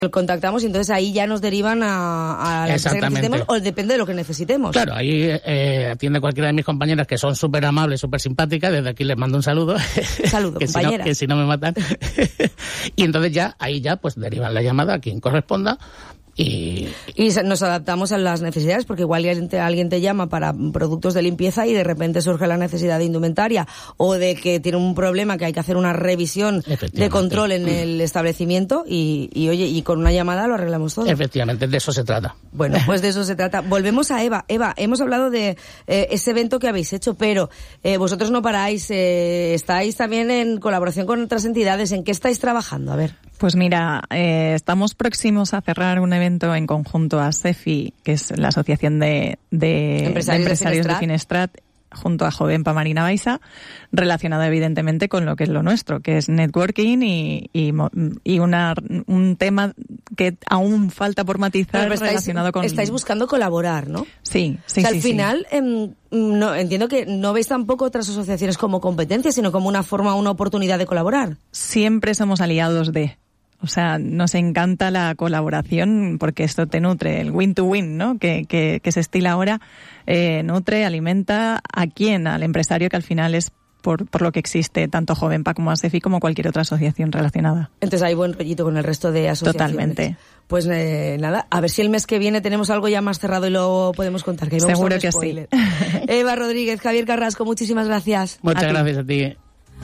Contactamos y entonces ahí ya nos derivan a la empresa que necesitemos, o depende de lo que necesitemos. Claro, ahí atiende cualquiera de mis compañeras que son súper amables, súper simpáticas. Desde aquí les mando un saludo. Saludo, compañera. Que si no me matan. Y entonces ahí pues derivan la llamada a quien corresponda. Y nos adaptamos a las necesidades, porque igual alguien te llama para productos de limpieza y de repente surge la necesidad de indumentaria, o de que tiene un problema que hay que hacer una revisión de control en el establecimiento y con una llamada lo arreglamos todo. Efectivamente, de eso se trata. Bueno, pues de eso se trata. Volvemos a Eva. Eva, hemos hablado de ese evento que habéis hecho, pero vosotros no paráis, estáis también en colaboración con otras entidades. ¿En qué estáis trabajando? A ver. Pues mira, estamos próximos a cerrar un evento en conjunto a SEFI, que es la Asociación de Empresarios de Finestrat, junto a Jovenpa Marina Baixa, relacionado evidentemente con lo que es lo nuestro, que es networking y un tema que aún falta por matizar relacionado con... Estáis buscando colaborar, ¿no? Sí. Al final, no, entiendo que no veis tampoco otras asociaciones como competencia, sino como una oportunidad de colaborar. Siempre somos aliados de... O sea, nos encanta la colaboración porque esto te nutre, el win-to-win, ¿no? Que se estila ahora, nutre, alimenta ¿a quién? Al empresario, que al final es por lo que existe tanto Jovenpa como ASEFI como cualquier otra asociación relacionada. Entonces hay buen rollito con el resto de asociaciones. Totalmente. Pues nada, a ver si el mes que viene tenemos algo ya más cerrado y lo podemos contar. Que seguro que sí. Eva Rodríguez, Javier Carrasco, muchísimas gracias. Muchas gracias a ti.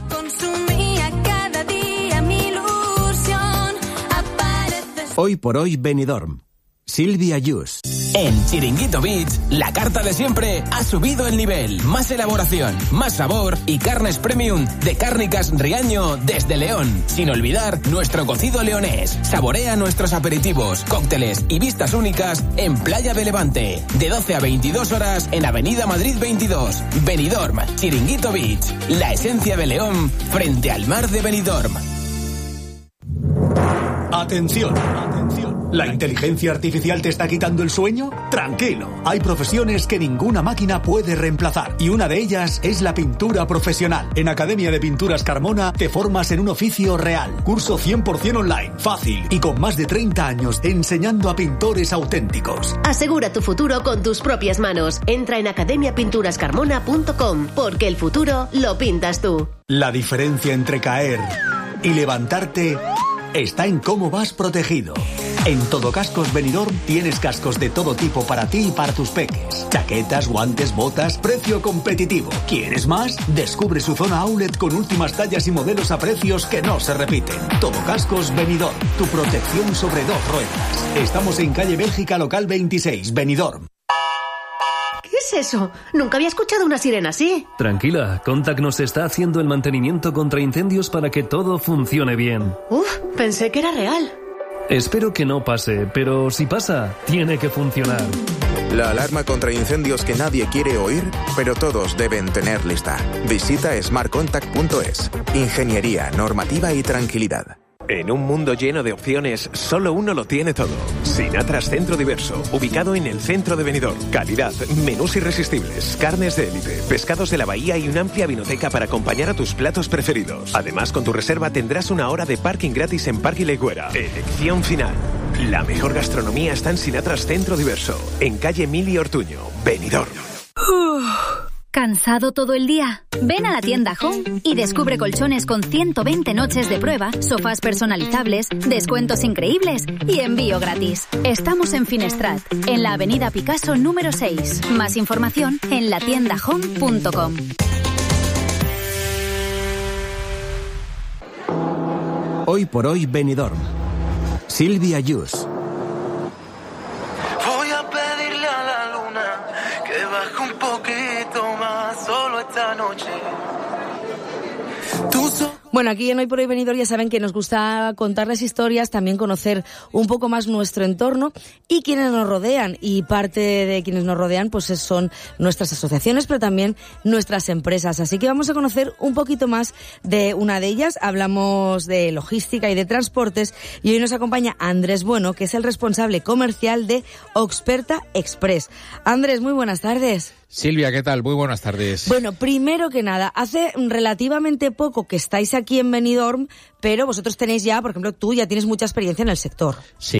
Hoy por hoy Benidorm. Silvia Yus. En Chiringuito Beach, la carta de siempre ha subido el nivel. Más elaboración, más sabor y carnes premium de Cárnicas Riaño desde León. Sin olvidar nuestro cocido leonés. Saborea nuestros aperitivos, cócteles y vistas únicas en Playa de Levante. De 12 a 22 horas en Avenida Madrid 22. Benidorm, Chiringuito Beach. La esencia de León frente al mar de Benidorm. Atención. ¿La inteligencia artificial te está quitando el sueño? Tranquilo, hay profesiones que ninguna máquina puede reemplazar y una de ellas es la pintura profesional. En Academia de Pinturas Carmona te formas en un oficio real. Curso 100% online, fácil y con más de 30 años enseñando a pintores auténticos. Asegura tu futuro con tus propias manos. Entra en academiapinturascarmona.com porque el futuro lo pintas tú. La diferencia entre caer y levantarte está en cómo vas protegido. En Todo Cascos Benidorm tienes cascos de todo tipo para ti y para tus peques. Chaquetas, guantes, botas, precio competitivo. ¿Quieres más? Descubre su zona outlet con últimas tallas y modelos a precios que no se repiten. Todo Cascos Benidorm, tu protección sobre dos ruedas. Estamos en calle Bélgica, local 26, Benidorm. ¿Qué es eso? Nunca había escuchado una sirena así. Tranquila, Contact nos está haciendo el mantenimiento contra incendios para que todo funcione bien. Pensé que era real. Espero que no pase, pero si pasa, tiene que funcionar. La alarma contra incendios que nadie quiere oír, pero todos deben tener lista. Visita smartcontact.es. Ingeniería, normativa y tranquilidad. En un mundo lleno de opciones, solo uno lo tiene todo. Sinatras Centro Diverso, ubicado en el centro de Benidorm. Calidad, menús irresistibles, carnes de élite, pescados de la bahía y una amplia vinoteca para acompañar a tus platos preferidos. Además, con tu reserva tendrás una hora de parking gratis en Parque Legüera. Elección final. La mejor gastronomía está en Sinatras Centro Diverso, en calle Emilio Ortuño, Benidorm. ¿Cansado todo el día? Ven a la tienda Home y descubre colchones con 120 noches de prueba, sofás personalizables, descuentos increíbles y envío gratis. Estamos en Finestrat, en la avenida Picasso número 6. Más información en latiendahome.com. Hoy por hoy Benidorm. Silvia Yus. Voy a pedirle a la luna que baje un poquito más solo esta noche. Bueno, aquí en Hoy por Hoy Benidorm ya saben que nos gusta contarles historias, también conocer un poco más nuestro entorno y quienes nos rodean. Y parte de quienes nos rodean pues son nuestras asociaciones, pero también nuestras empresas. Así que vamos a conocer un poquito más de una de ellas. Hablamos de logística y de transportes y hoy nos acompaña Andrés Bueno, que es el responsable comercial de Oxperta Express. Andrés, muy buenas tardes. Silvia, ¿qué tal? Muy buenas tardes. Bueno, primero que nada, hace relativamente poco que estáis aquí en Benidorm, pero vosotros tenéis ya, por ejemplo, tú ya tienes mucha experiencia en el sector. Sí.